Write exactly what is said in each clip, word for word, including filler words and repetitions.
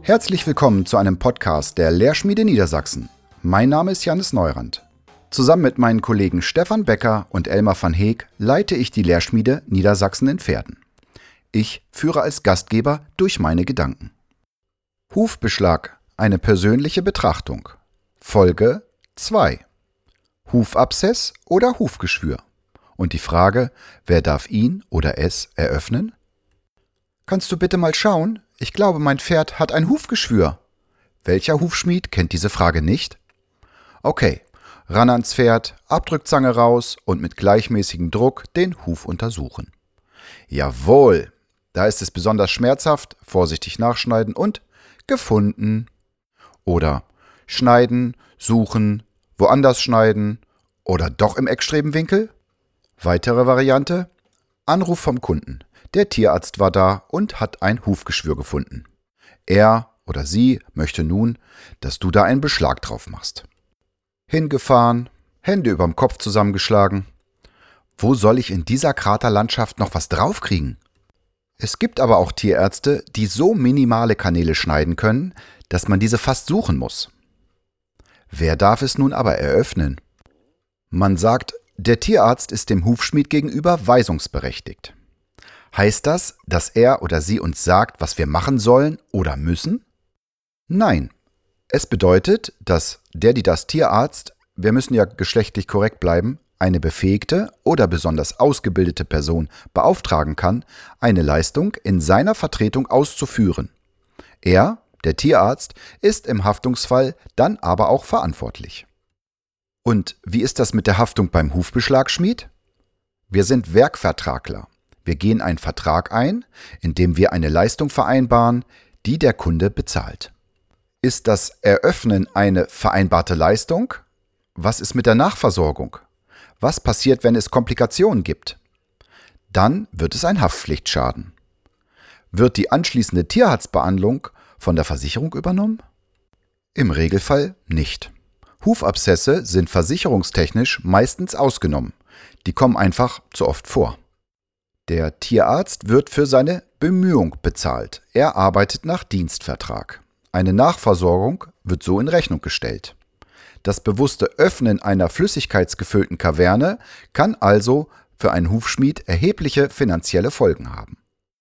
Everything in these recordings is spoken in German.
Herzlich willkommen zu einem Podcast der Lehrschmiede Niedersachsen. Mein Name ist Jannis Neurand. Zusammen mit meinen Kollegen Stefan Becker und Elmar van Heek leite ich die Lehrschmiede Niedersachsen in Verden. Ich führe als Gastgeber durch meine Gedanken. Hufbeschlag, eine persönliche Betrachtung. Folge zwei. Hufabszess oder Hufgeschwür? Und die Frage, wer darf ihn oder es eröffnen? Kannst du bitte mal schauen? Ich glaube, mein Pferd hat ein Hufgeschwür. Welcher Hufschmied kennt diese Frage nicht? Okay, ran ans Pferd, Abdrückzange raus und mit gleichmäßigem Druck den Huf untersuchen. Jawohl, da ist es besonders schmerzhaft, vorsichtig nachschneiden und gefunden. Oder schneiden, suchen, woanders schneiden oder doch im Eckstrebenwinkel? Weitere Variante? Anruf vom Kunden. Der Tierarzt war da und hat ein Hufgeschwür gefunden. Er oder sie möchte nun, dass du da einen Beschlag drauf machst. Hingefahren, Hände überm Kopf zusammengeschlagen. Wo soll ich in dieser Kraterlandschaft noch was draufkriegen? Es gibt aber auch Tierärzte, die so minimale Kanäle schneiden können, dass man diese fast suchen muss. Wer darf es nun aber eröffnen? Man sagt, der Tierarzt ist dem Hufschmied gegenüber weisungsberechtigt. Heißt das, dass er oder sie uns sagt, was wir machen sollen oder müssen? Nein. Es bedeutet, dass der, die das Tierarzt, wir müssen ja geschlechtlich korrekt bleiben, eine befähigte oder besonders ausgebildete Person beauftragen kann, eine Leistung in seiner Vertretung auszuführen. Er, der Tierarzt, ist im Haftungsfall dann aber auch verantwortlich. Und wie ist das mit der Haftung beim Hufbeschlagschmied? Wir sind Werkvertragler. Wir gehen einen Vertrag ein, in dem wir eine Leistung vereinbaren, die der Kunde bezahlt. Ist das Eröffnen eine vereinbarte Leistung? Was ist mit der Nachversorgung? Was passiert, wenn es Komplikationen gibt? Dann wird es ein Haftpflichtschaden. Wird die anschließende Tierarztbehandlung von der Versicherung übernommen? Im Regelfall nicht. Hufabszesse sind versicherungstechnisch meistens ausgenommen. Die kommen einfach zu oft vor. Der Tierarzt wird für seine Bemühung bezahlt. Er arbeitet nach Dienstvertrag. Eine Nachversorgung wird so in Rechnung gestellt. Das bewusste Öffnen einer flüssigkeitsgefüllten Kaverne kann also für einen Hufschmied erhebliche finanzielle Folgen haben.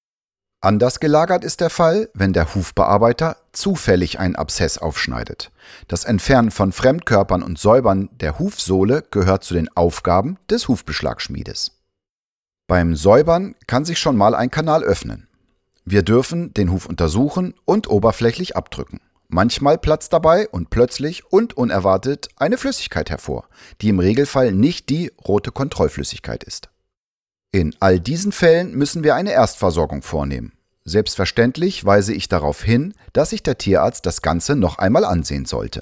Anders gelagert ist der Fall, wenn der Hufbearbeiter zufällig einen Abszess aufschneidet. Das Entfernen von Fremdkörpern und Säubern der Hufsohle gehört zu den Aufgaben des Hufbeschlagschmiedes. Beim Säubern kann sich schon mal ein Kanal öffnen. Wir dürfen den Huf untersuchen und oberflächlich abdrücken. Manchmal platzt dabei und plötzlich und unerwartet eine Flüssigkeit hervor, die im Regelfall nicht die rote Kontrollflüssigkeit ist. In all diesen Fällen müssen wir eine Erstversorgung vornehmen. Selbstverständlich weise ich darauf hin, dass sich der Tierarzt das Ganze noch einmal ansehen sollte.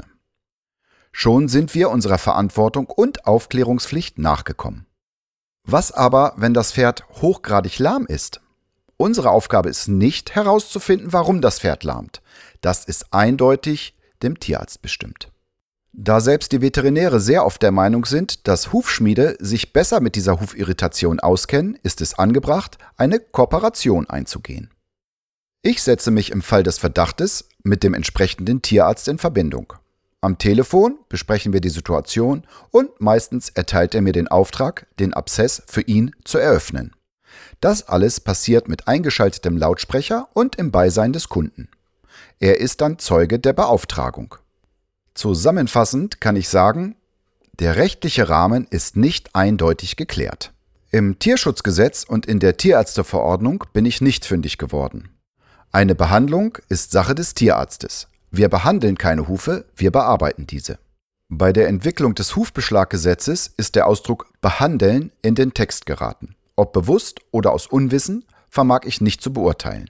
Schon sind wir unserer Verantwortung und Aufklärungspflicht nachgekommen. Was aber, wenn das Pferd hochgradig lahm ist? Unsere Aufgabe ist nicht herauszufinden, warum das Pferd lahmt. Das ist eindeutig dem Tierarzt bestimmt. Da selbst die Veterinäre sehr oft der Meinung sind, dass Hufschmiede sich besser mit dieser Hufirritation auskennen, ist es angebracht, eine Kooperation einzugehen. Ich setze mich im Fall des Verdachtes mit dem entsprechenden Tierarzt in Verbindung. Am Telefon besprechen wir die Situation und meistens erteilt er mir den Auftrag, den Abszess für ihn zu eröffnen. Das alles passiert mit eingeschaltetem Lautsprecher und im Beisein des Kunden. Er ist dann Zeuge der Beauftragung. Zusammenfassend kann ich sagen, der rechtliche Rahmen ist nicht eindeutig geklärt. Im Tierschutzgesetz und in der Tierärzteverordnung bin ich nicht fündig geworden. Eine Behandlung ist Sache des Tierarztes. Wir behandeln keine Hufe, wir bearbeiten diese. Bei der Entwicklung des Hufbeschlaggesetzes ist der Ausdruck behandeln in den Text geraten. Ob bewusst oder aus Unwissen, vermag ich nicht zu beurteilen.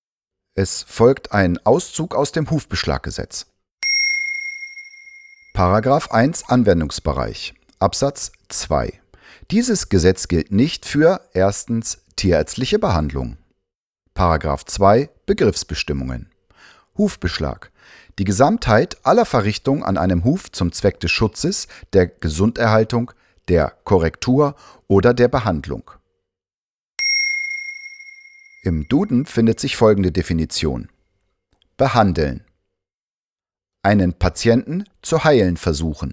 Es folgt ein Auszug aus dem Hufbeschlaggesetz. Paragraph eins Anwendungsbereich, Absatz zwei. Dieses Gesetz gilt nicht für erstens tierärztliche Behandlung. Paragraph zwei Begriffsbestimmungen. Hufbeschlag. Die Gesamtheit aller Verrichtungen an einem Huf zum Zweck des Schutzes, der Gesunderhaltung, der Korrektur oder der Behandlung. Im Duden findet sich folgende Definition: behandeln. Einen Patienten zu heilen versuchen.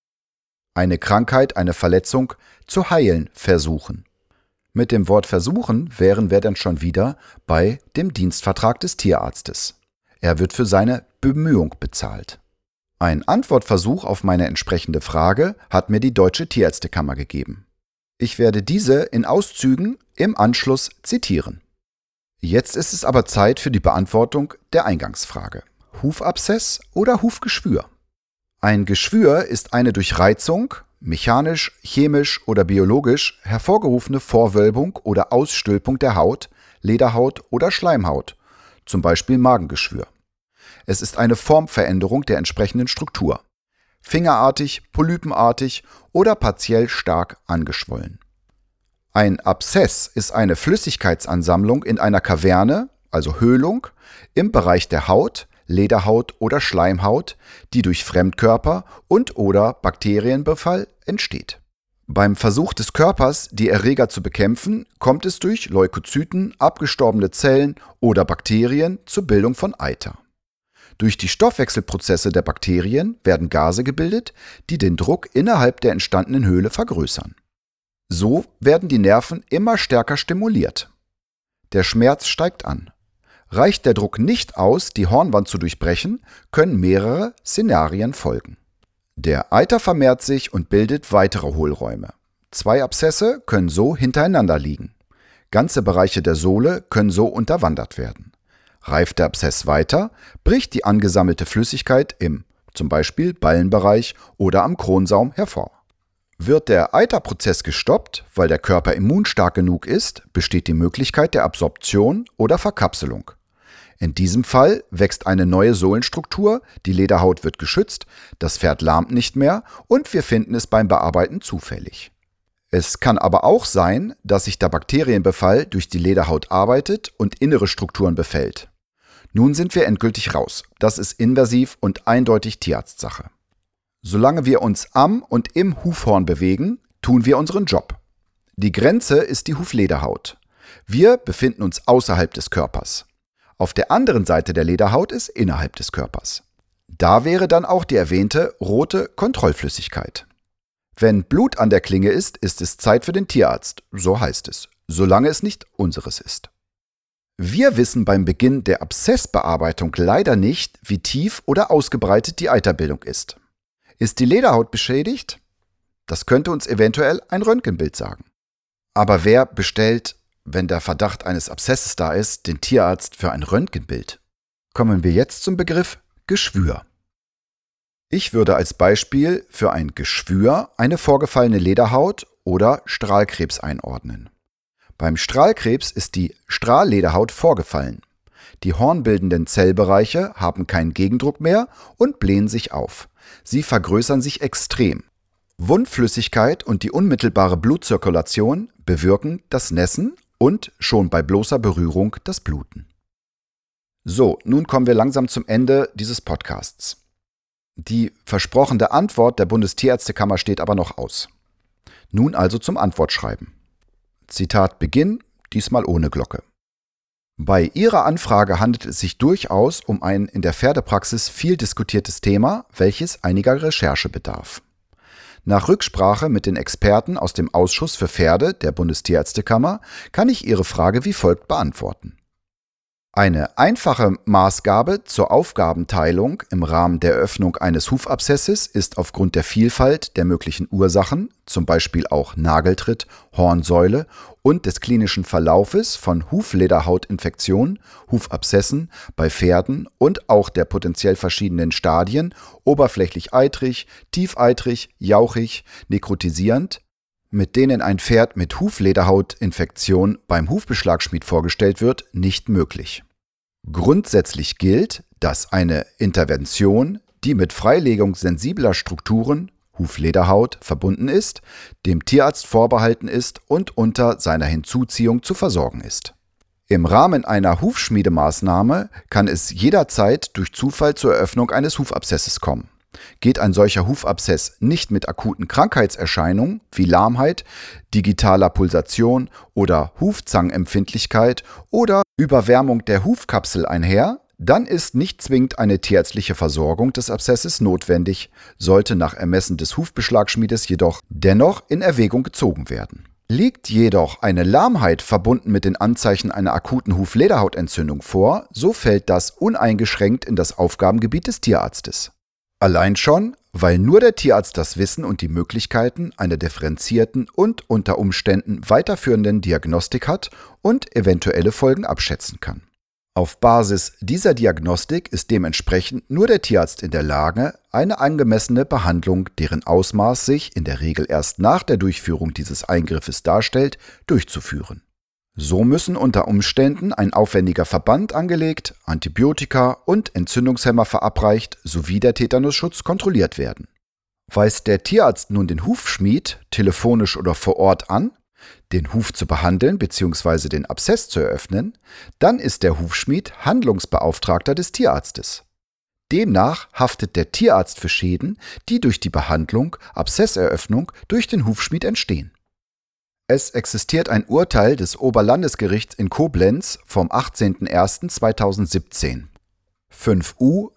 Eine Krankheit, eine Verletzung zu heilen versuchen. Mit dem Wort versuchen wären wir dann schon wieder bei dem Dienstvertrag des Tierarztes. Er wird für seine Bemühung bezahlt. Ein Antwortversuch auf meine entsprechende Frage hat mir die Deutsche Tierärztekammer gegeben. Ich werde diese in Auszügen im Anschluss zitieren. Jetzt ist es aber Zeit für die Beantwortung der Eingangsfrage. Hufabszess oder Hufgeschwür? Ein Geschwür ist eine durch Reizung, mechanisch, chemisch oder biologisch hervorgerufene Vorwölbung oder Ausstülpung der Haut, Lederhaut oder Schleimhaut, zum Beispiel Magengeschwür. Es ist eine Formveränderung der entsprechenden Struktur. Fingerartig, polypenartig oder partiell stark angeschwollen. Ein Abszess ist eine Flüssigkeitsansammlung in einer Kaverne, also Höhlung, im Bereich der Haut, Lederhaut oder Schleimhaut, die durch Fremdkörper und/oder Bakterienbefall entsteht. Beim Versuch des Körpers, die Erreger zu bekämpfen, kommt es durch Leukozyten, abgestorbene Zellen oder Bakterien zur Bildung von Eiter. Durch die Stoffwechselprozesse der Bakterien werden Gase gebildet, die den Druck innerhalb der entstandenen Höhle vergrößern. So werden die Nerven immer stärker stimuliert. Der Schmerz steigt an. Reicht der Druck nicht aus, die Hornwand zu durchbrechen, können mehrere Szenarien folgen. Der Eiter vermehrt sich und bildet weitere Hohlräume. Zwei Abszesse können so hintereinander liegen. Ganze Bereiche der Sohle können so unterwandert werden. Reift der Abszess weiter, bricht die angesammelte Flüssigkeit im zum Beispiel Ballenbereich oder am Kronsaum hervor. Wird der Eiterprozess gestoppt, weil der Körper immunstark genug ist, besteht die Möglichkeit der Absorption oder Verkapselung. In diesem Fall wächst eine neue Sohlenstruktur, die Lederhaut wird geschützt, das Pferd lahmt nicht mehr und wir finden es beim Bearbeiten zufällig. Es kann aber auch sein, dass sich der Bakterienbefall durch die Lederhaut arbeitet und innere Strukturen befällt. Nun sind wir endgültig raus. Das ist invasiv und eindeutig Tierarztsache. Solange wir uns am und im Hufhorn bewegen, tun wir unseren Job. Die Grenze ist die Huflederhaut. Wir befinden uns außerhalb des Körpers. Auf der anderen Seite der Lederhaut ist innerhalb des Körpers. Da wäre dann auch die erwähnte rote Kontrollflüssigkeit. Wenn Blut an der Klinge ist, ist es Zeit für den Tierarzt, so heißt es, solange es nicht unseres ist. Wir wissen beim Beginn der Abszessbearbeitung leider nicht, wie tief oder ausgebreitet die Eiterbildung ist. Ist die Lederhaut beschädigt? Das könnte uns eventuell ein Röntgenbild sagen. Aber wer bestellt, wenn der Verdacht eines Abszesses da ist, den Tierarzt für ein Röntgenbild? Kommen wir jetzt zum Begriff Geschwür. Ich würde als Beispiel für ein Geschwür eine vorgefallene Lederhaut oder Strahlkrebs einordnen. Beim Strahlkrebs ist die Strahllederhaut vorgefallen. Die hornbildenden Zellbereiche haben keinen Gegendruck mehr und blähen sich auf. Sie vergrößern sich extrem. Wundflüssigkeit und die unmittelbare Blutzirkulation bewirken das Nässen und schon bei bloßer Berührung das Bluten. So, nun kommen wir langsam zum Ende dieses Podcasts. Die versprochene Antwort der Bundestierärztekammer steht aber noch aus. Nun also zum Antwortschreiben. Zitat Beginn, diesmal ohne Glocke. Bei Ihrer Anfrage handelt es sich durchaus um ein in der Pferdepraxis viel diskutiertes Thema, welches einiger Recherche bedarf. Nach Rücksprache mit den Experten aus dem Ausschuss für Pferde der Bundestierärztekammer kann ich Ihre Frage wie folgt beantworten. Eine einfache Maßgabe zur Aufgabenteilung im Rahmen der Eröffnung eines Hufabszesses ist aufgrund der Vielfalt der möglichen Ursachen, zum Beispiel auch Nageltritt, Hornsäule und des klinischen Verlaufes von Huflederhautinfektionen, Hufabszessen bei Pferden und auch der potenziell verschiedenen Stadien, oberflächlich eitrig, tiefeitrig, jauchig, nekrotisierend, mit denen ein Pferd mit Huflederhautinfektion beim Hufbeschlagschmied vorgestellt wird, nicht möglich. Grundsätzlich gilt, dass eine Intervention, die mit Freilegung sensibler Strukturen, Huflederhaut, verbunden ist, dem Tierarzt vorbehalten ist und unter seiner Hinzuziehung zu versorgen ist. Im Rahmen einer Hufschmiedemaßnahme kann es jederzeit durch Zufall zur Eröffnung eines Hufabszesses kommen. Geht ein solcher Hufabszess nicht mit akuten Krankheitserscheinungen wie Lahmheit, digitaler Pulsation oder Hufzangenempfindlichkeit oder Überwärmung der Hufkapsel einher, dann ist nicht zwingend eine tierärztliche Versorgung des Abszesses notwendig, sollte nach Ermessen des Hufbeschlagschmiedes jedoch dennoch in Erwägung gezogen werden. Liegt jedoch eine Lahmheit verbunden mit den Anzeichen einer akuten Huflederhautentzündung vor, so fällt das uneingeschränkt in das Aufgabengebiet des Tierarztes. Allein schon, weil nur der Tierarzt das Wissen und die Möglichkeiten einer differenzierten und unter Umständen weiterführenden Diagnostik hat und eventuelle Folgen abschätzen kann. Auf Basis dieser Diagnostik ist dementsprechend nur der Tierarzt in der Lage, eine angemessene Behandlung, deren Ausmaß sich in der Regel erst nach der Durchführung dieses Eingriffes darstellt, durchzuführen. So müssen unter Umständen ein aufwendiger Verband angelegt, Antibiotika und Entzündungshemmer verabreicht sowie der Tetanusschutz kontrolliert werden. Weist der Tierarzt nun den Hufschmied telefonisch oder vor Ort an, den Huf zu behandeln bzw. den Abszess zu eröffnen, dann ist der Hufschmied Handlungsbeauftragter des Tierarztes. Demnach haftet der Tierarzt für Schäden, die durch die Behandlung, Abszesseröffnung durch den Hufschmied entstehen. Es existiert ein Urteil des Oberlandesgerichts in Koblenz vom achtzehnten ersten zweitausendsiebzehn, fünf U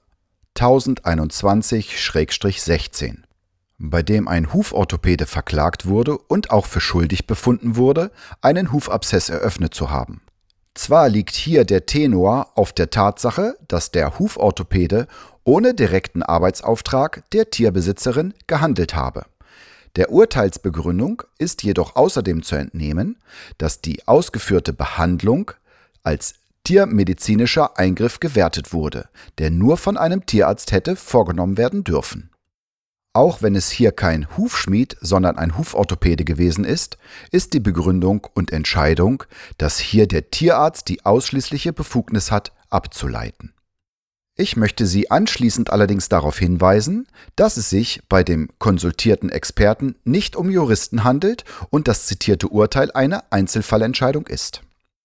tausendeinundzwanzig sechzehn, bei dem ein Huforthopäde verklagt wurde und auch für schuldig befunden wurde, einen Hufabszess eröffnet zu haben. Zwar liegt hier der Tenor auf der Tatsache, dass der Huforthopäde ohne direkten Arbeitsauftrag der Tierbesitzerin gehandelt habe. Der Urteilsbegründung ist jedoch außerdem zu entnehmen, dass die ausgeführte Behandlung als tiermedizinischer Eingriff gewertet wurde, der nur von einem Tierarzt hätte vorgenommen werden dürfen. Auch wenn es hier kein Hufschmied, sondern ein Huforthopäde gewesen ist, ist die Begründung und Entscheidung, dass hier der Tierarzt die ausschließliche Befugnis hat, abzuleiten. Ich möchte Sie anschließend allerdings darauf hinweisen, dass es sich bei dem konsultierten Experten nicht um Juristen handelt und das zitierte Urteil eine Einzelfallentscheidung ist.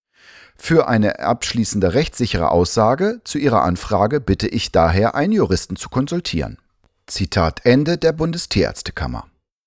Für eine abschließende rechtssichere Aussage zu Ihrer Anfrage bitte ich daher, einen Juristen zu konsultieren. Zitat Ende der Bundestierärztekammer.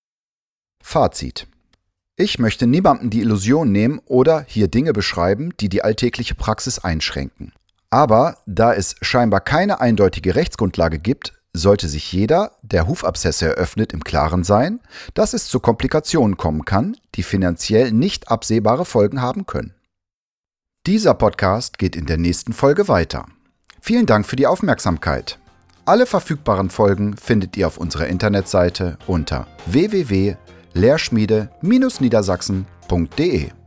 Fazit: Ich möchte niemandem die Illusion nehmen oder hier Dinge beschreiben, die die alltägliche Praxis einschränken. Aber da es scheinbar keine eindeutige Rechtsgrundlage gibt, sollte sich jeder, der Hufabszesse eröffnet, im Klaren sein, dass es zu Komplikationen kommen kann, die finanziell nicht absehbare Folgen haben können. Dieser Podcast geht in der nächsten Folge weiter. Vielen Dank für die Aufmerksamkeit. Alle verfügbaren Folgen findet ihr auf unserer Internetseite unter w w w punkt lehrschmiede Bindestrich niedersachsen punkt de.